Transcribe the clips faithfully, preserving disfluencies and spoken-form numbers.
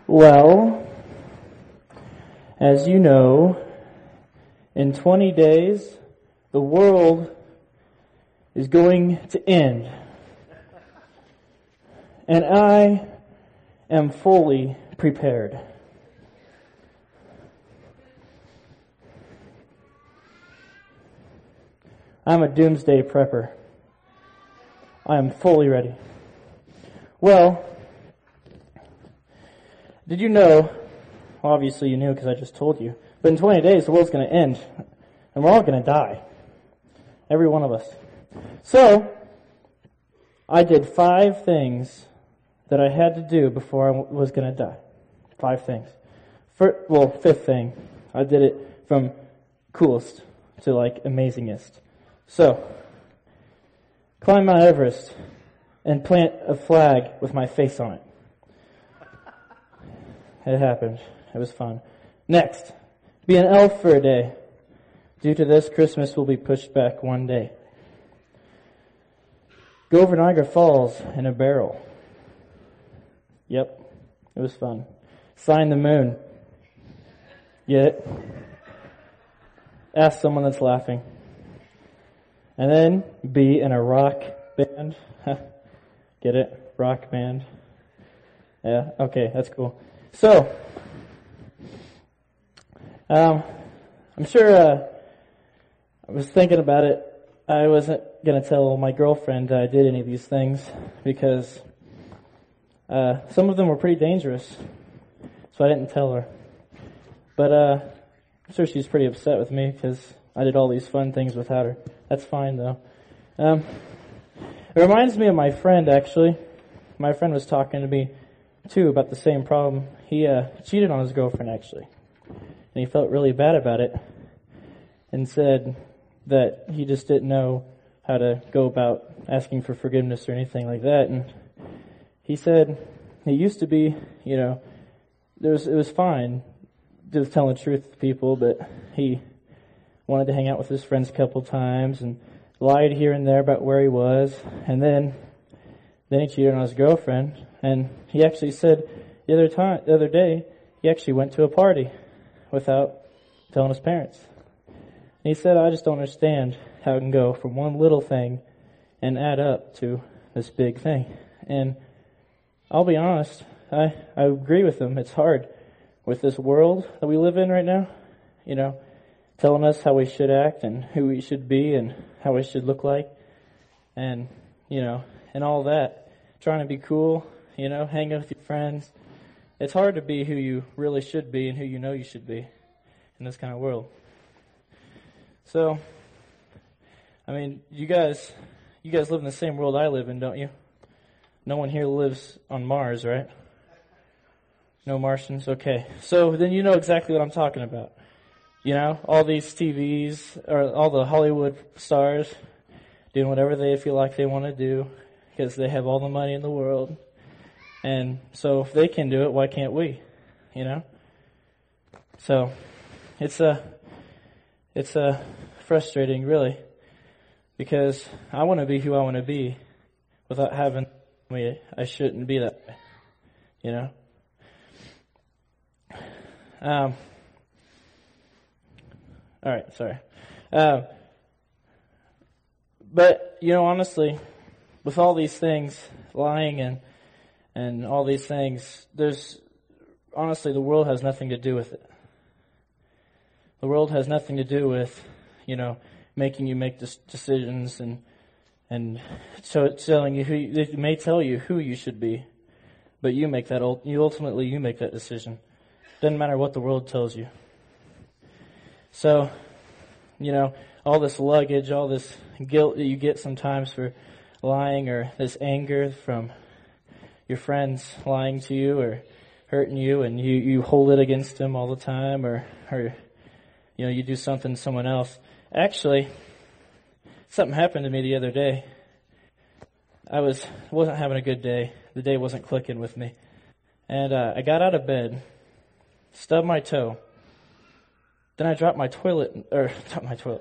Well, as you know, in twenty days, the world is going to end. And I am fully prepared. I'm a doomsday prepper. I am fully ready. Well, did you know, obviously you knew because I just told you, but in twenty days the world's going to end, and we're all going to die. Every one of us. So, I did five things that I had to do before I was going to die. Five things. For, well, fifth thing. I did it from coolest to like amazingest. So, climb Mount Everest and plant a flag with my face on it. It happened. It was fun. Next, be an elf for a day. Due to this, Christmas will be pushed back one day. Go over Niagara Falls in a barrel. Yep, it was fun. Sign the moon. Get it? Ask someone that's laughing. And then be in a rock band. Get it? Rock band. Yeah, okay, that's cool. So, um, I'm sure, uh, I was thinking about it. I wasn't going to tell my girlfriend I did any of these things because, uh, some of them were pretty dangerous. So I didn't tell her. But, uh, I'm sure she's pretty upset with me because I did all these fun things without her. That's fine though. Um, it reminds me of my friend actually. My friend was talking to me too about the same problem. He uh, cheated on his girlfriend actually, and he felt really bad about it, and said that he just didn't know how to go about asking for forgiveness or anything like that. And he said it used to be, you know, there was it was fine just telling the truth to people, but he wanted to hang out with his friends a couple times and lied here and there about where he was, and then then he cheated on his girlfriend. And he actually said the other time, the other day, he actually went to a party without telling his parents. And he said, "I just don't understand how it can go from one little thing and add up to this big thing." And I'll be honest, I I agree with him. It's hard with this world that we live in right now. You know, telling us how we should act and who we should be and how we should look like, and you know, and all that. Trying to be cool, you know, hang out with your friends. It's hard to be who you really should be and who you know you should be in this kind of world. So, I mean, you guys, you guys live in the same world I live in, don't you? No one here lives on Mars, right? No Martians? Okay. So then you know exactly what I'm talking about. You know, all these T Vs, or all the Hollywood stars doing whatever they feel like they want to do because they have all the money in the world. And so if they can do it, why can't we? You know? So it's a, it's a frustrating, really, because I want to be who I want to be without having me. I shouldn't be that way, you know? Um. All right, sorry. Uh, but, you know, honestly, with all these things, lying and and all these things, there's, honestly, the world has nothing to do with it. The world has nothing to do with, you know, making you make decisions and and so telling you who, you, they may tell you who you should be, but you make that, you ultimately you make that decision. Doesn't matter what the world tells you. So, you know, all this luggage, all this guilt that you get sometimes for lying, or this anger from your friends lying to you or hurting you, and you, you hold it against them all the time, or, or, you know, you do something to someone else. Actually, something happened to me the other day. I was, wasn't having a good day. The day wasn't clicking with me. And uh, I got out of bed, stubbed my toe. Then I dropped my toilet, or dropped my toilet.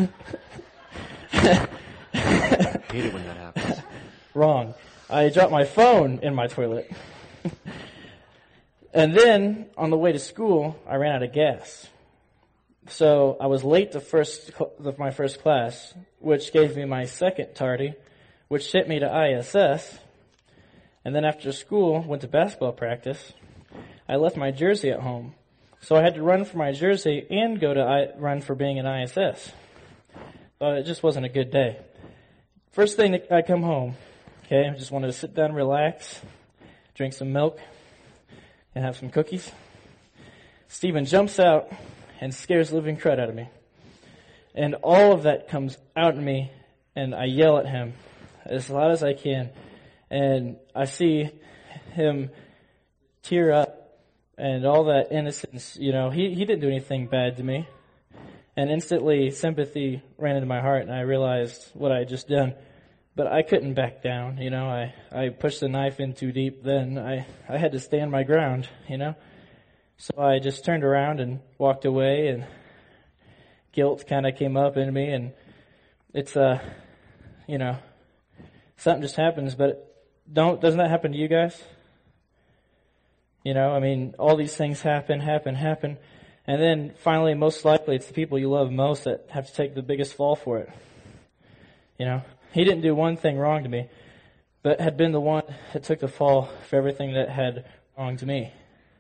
I hate it when that happens. Wrong. I dropped my phone in my toilet. And then, on the way to school, I ran out of gas. So I was late to first my first class, which gave me my second tardy, which sent me to I S S. And then after school, went to basketball practice. I left my jersey at home. So I had to run for my jersey and go to I, run for being in I S S. But it just wasn't a good day. First thing I come home, okay, I just wanted to sit down, relax, drink some milk, and have some cookies. Stephen jumps out and scares the living crud out of me. And all of that comes out in me, and I yell at him as loud as I can. And I see him tear up and all that innocence. You know, he, he didn't do anything bad to me. And instantly sympathy ran into my heart, and I realized what I had just done. But I couldn't back down, you know. I, I pushed the knife in too deep then. I, I had to stand my ground, you know. So I just turned around and walked away, and guilt kind of came up in me. And it's, uh, you know, something just happens. But don't doesn't that happen to you guys? You know, I mean, all these things happen, happen, happen. And then finally, most likely, it's the people you love most that have to take the biggest fall for it. You know, he didn't do one thing wrong to me, but had been the one that took the fall for everything that had wronged me.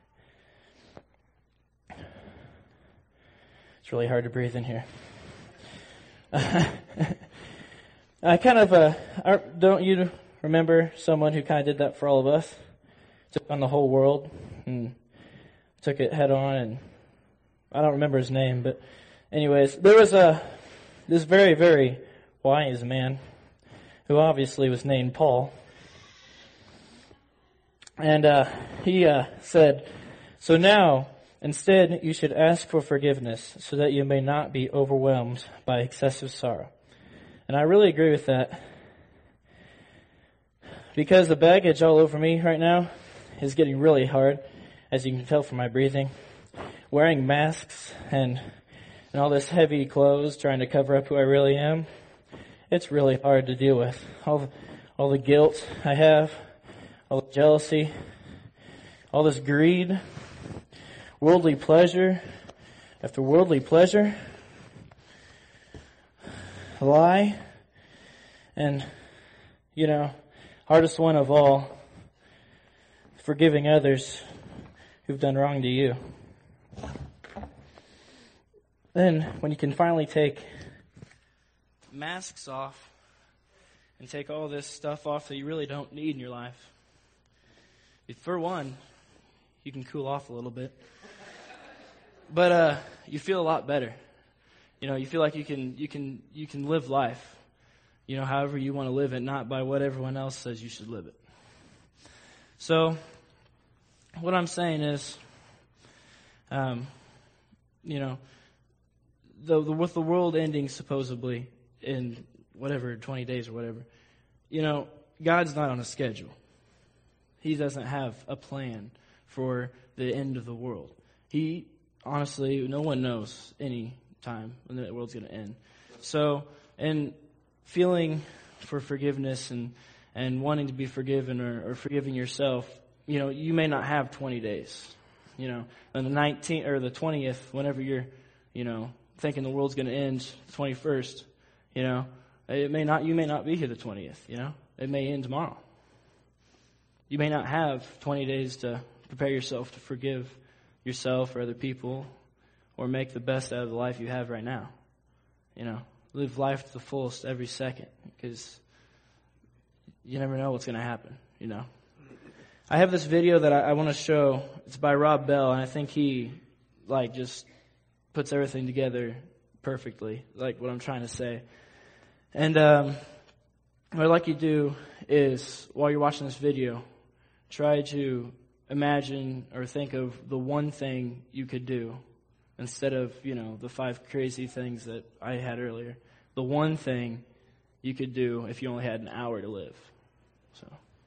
It's really hard to breathe in here. I kind of, uh, don't you remember someone who kind of did that for all of us? Took on the whole world and took it head on, and I don't remember his name, but anyways, there was a this very, very wise man who obviously was named Paul. And uh, he uh, said, "So now, instead, you should ask for forgiveness so that you may not be overwhelmed by excessive sorrow." And I really agree with that, because the baggage all over me right now is getting really hard, as you can tell from my breathing. Wearing masks and and all this heavy clothes, trying to cover up who I really am, it's really hard to deal with. All the, all the guilt I have, all the jealousy, all this greed, worldly pleasure after worldly pleasure, a lie, and, you know, hardest one of all, forgiving others who've done wrong to you. Then, when you can finally take masks off and take all this stuff off that you really don't need in your life, for one, you can cool off a little bit. But uh, you feel a lot better. You know, you feel like you can you can you can live life, you know, however you want to live it, not by what everyone else says you should live it. So, what I'm saying is, um, you know, the, the with the world ending supposedly in whatever twenty days or whatever, you know, God's not on a schedule. He doesn't have a plan for the end of the world. He honestly, no one knows any time when the world's going to end. So, and feeling for forgiveness and and wanting to be forgiven or, or forgiving yourself, you know, you may not have twenty days. You know, on the nineteenth or the twentieth, whenever you're, you know, thinking the world's going to end, the twenty-first, you know, it may not. You may not be here the twentieth. You know, it may end tomorrow. You may not have twenty days to prepare yourself to forgive yourself or other people, or make the best out of the life you have right now. You know, live life to the fullest every second, because you never know what's going to happen. You know. I have this video that I, I want to show. It's by Rob Bell, and I think he, like, just puts everything together perfectly, like what I'm trying to say. And um, what I'd like you to do is, while you're watching this video, try to imagine or think of the one thing you could do instead of, you know, the five crazy things that I had earlier. The one thing you could do if you only had an hour to live. So.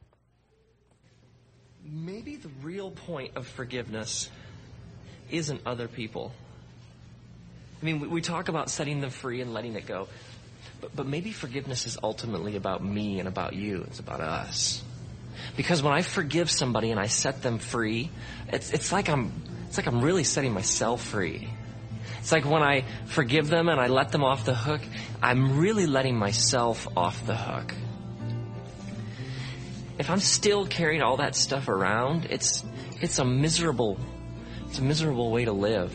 Maybe the real point of forgiveness isn't other people. I mean, we, we talk about setting them free and letting it go. But, but maybe forgiveness is ultimately about me and about you. It's about us. Because when I forgive somebody and I set them free, it's, it's like I'm, it's like I'm really setting myself free. It's like when I forgive them and I let them off the hook, I'm really letting myself off the hook. If I'm still carrying all that stuff around, it's, it's a miserable, it's a miserable way to live.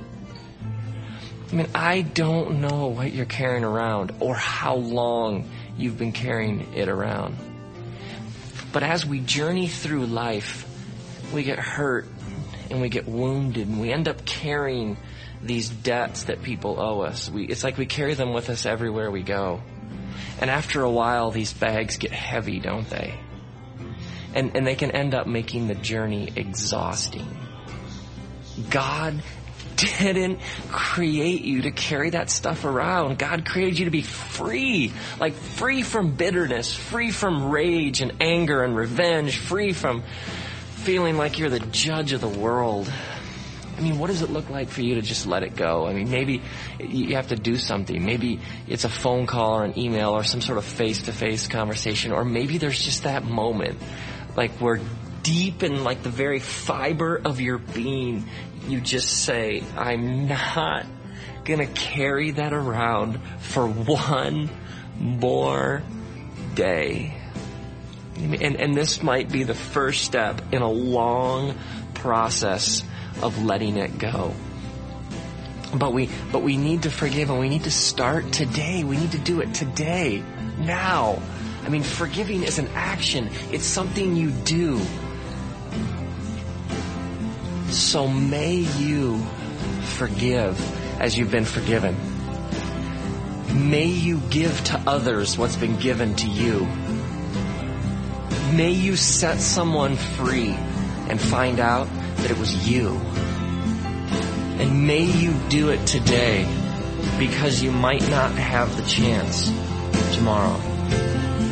I mean, I don't know what you're carrying around or how long you've been carrying it around. But as we journey through life, we get hurt and we get wounded and we end up carrying these debts that people owe us. We, it's like we carry them with us everywhere we go. And after a while, these bags get heavy, don't they? And, and they can end up making the journey exhausting. God didn't create you to carry that stuff around. God created you to be free, like free from bitterness, free from rage and anger and revenge, free from feeling like you're the judge of the world. I mean, what does it look like for you to just let it go? I mean, maybe you have to do something. Maybe it's a phone call or an email or some sort of face-to-face conversation, or maybe there's just that moment, like where deep in like the very fiber of your being, you just say, I'm not gonna carry that around for one more day. And, and this might be the first step in a long process of letting it go. But we, but we need to forgive, and we need to start today. We need to do it today, now. I mean, forgiving is an action. It's something you do. So may you forgive as you've been forgiven. May you give to others what's been given to you. May you set someone free and find out that it was you. And may you do it today, because you might not have the chance tomorrow.